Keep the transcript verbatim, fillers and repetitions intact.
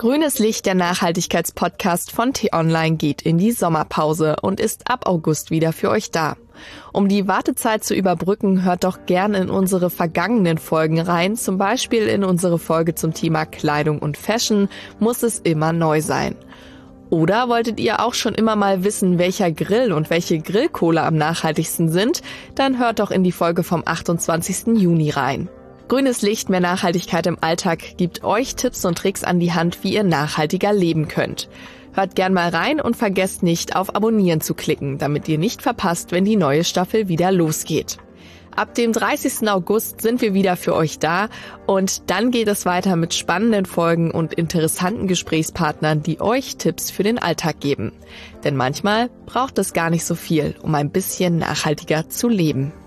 Grünes Licht, der Nachhaltigkeitspodcast von T-Online, geht in die Sommerpause und ist ab August wieder für euch da. Um die Wartezeit zu überbrücken, hört doch gern in unsere vergangenen Folgen rein, zum Beispiel in unsere Folge zum Thema Kleidung und Fashion, muss es immer neu sein. Oder wolltet ihr auch schon immer mal wissen, welcher Grill und welche Grillkohle am nachhaltigsten sind? Dann hört doch in die Folge vom achtundzwanzigsten Juni rein. Grünes Licht, mehr Nachhaltigkeit im Alltag gibt euch Tipps und Tricks an die Hand, wie ihr nachhaltiger leben könnt. Hört gern mal rein und vergesst nicht, auf Abonnieren zu klicken, damit ihr nicht verpasst, wenn die neue Staffel wieder losgeht. Ab dem dreißigsten August sind wir wieder für euch da und dann geht es weiter mit spannenden Folgen und interessanten Gesprächspartnern, die euch Tipps für den Alltag geben. Denn manchmal braucht es gar nicht so viel, um ein bisschen nachhaltiger zu leben.